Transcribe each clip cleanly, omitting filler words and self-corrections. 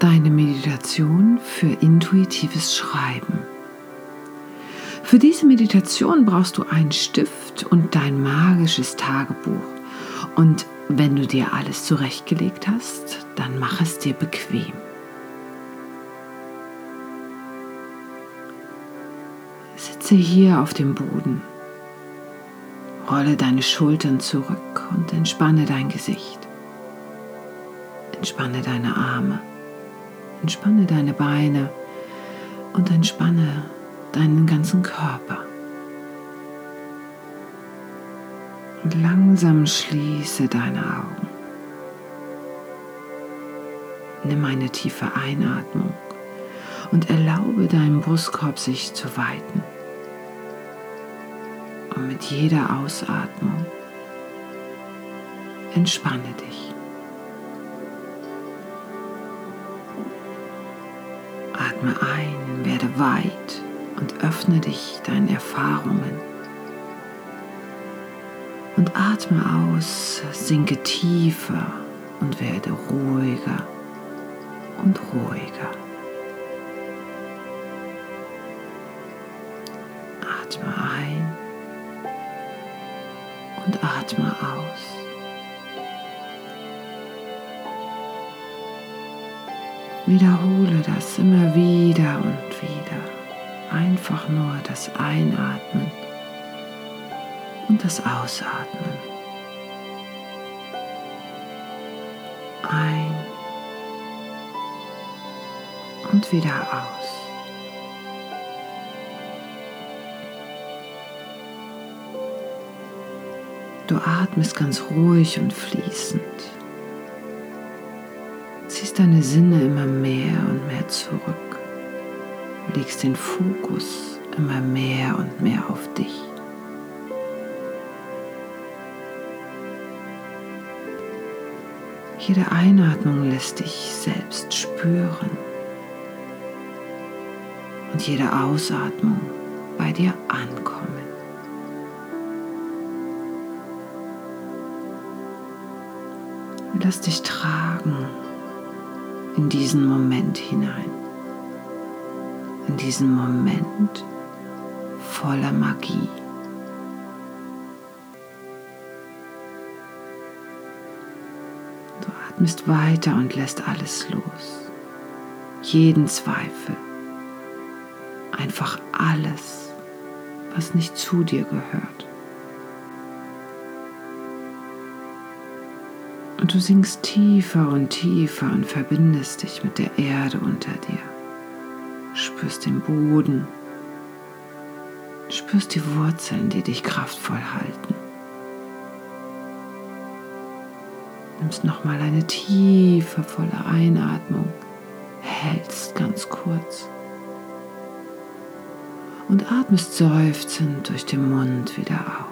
deine Meditation für intuitives Schreiben. Für diese Meditation brauchst du einen Stift und dein magisches Tagebuch. Und wenn du dir alles zurechtgelegt hast, dann mach es dir bequem. Sitze hier auf dem Boden. Rolle deine Schultern zurück und entspanne dein Gesicht. Entspanne deine Arme, entspanne deine Beine und entspanne deinen ganzen Körper. Und langsam schließe deine Augen. Nimm eine tiefe Einatmung und erlaube deinem Brustkorb sich zu weiten. Und mit jeder Ausatmung entspanne dich. Atme ein, werde weit und öffne dich deinen Erfahrungen. Und atme aus, sinke tiefer und werde ruhiger und ruhiger. Atme ein und atme aus. Wiederhole das immer wieder und wieder. Einfach nur das Einatmen und das Ausatmen. Ein und wieder aus. Du atmest ganz ruhig und fließend. Ziehst deine Sinne immer mehr und mehr zurück. Legst den Fokus immer mehr und mehr auf dich. Jede Einatmung lässt dich selbst spüren und jede Ausatmung bei dir ankommen. Lass dich tragen in diesen Moment hinein, in diesen Moment voller Magie. Du atmest weiter und lässt alles los, jeden Zweifel, einfach alles, was nicht zu dir gehört. Und du sinkst tiefer und tiefer und verbindest dich mit der Erde unter dir. Spürst den Boden, spürst die Wurzeln, die dich kraftvoll halten. Nimmst nochmal eine tiefe, volle Einatmung, hältst ganz kurz und atmest seufzend durch den Mund wieder aus.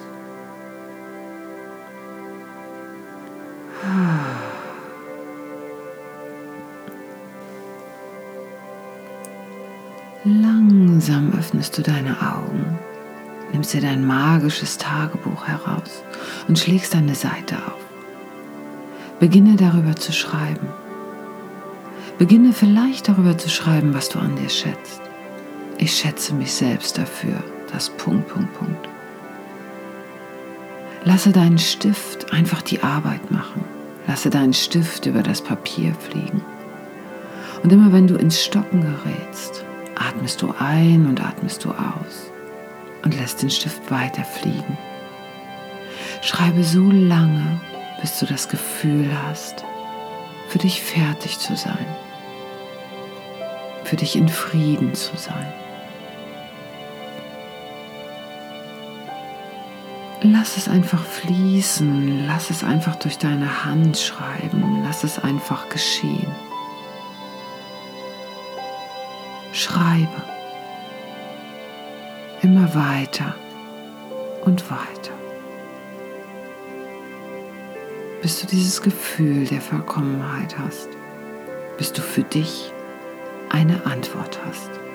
Langsam öffnest du deine Augen, nimmst dir dein magisches Tagebuch heraus und schlägst eine Seite auf. Beginne darüber zu schreiben. Beginne vielleicht darüber zu schreiben, was du an dir schätzt. Ich schätze mich selbst dafür, das ... Lasse deinen Stift einfach die Arbeit machen. Lasse deinen Stift über das Papier fliegen. Und immer wenn du ins Stocken gerätst, atmest du ein und atmest du aus und lässt den Stift weiter fliegen. Schreibe so lange, bis du das Gefühl hast, für dich fertig zu sein, für dich in Frieden zu sein. Lass es einfach fließen, lass es einfach durch deine Hand schreiben, lass es einfach geschehen. Schreibe immer weiter und weiter, bis du dieses Gefühl der Vollkommenheit hast, bis du für dich eine Antwort hast.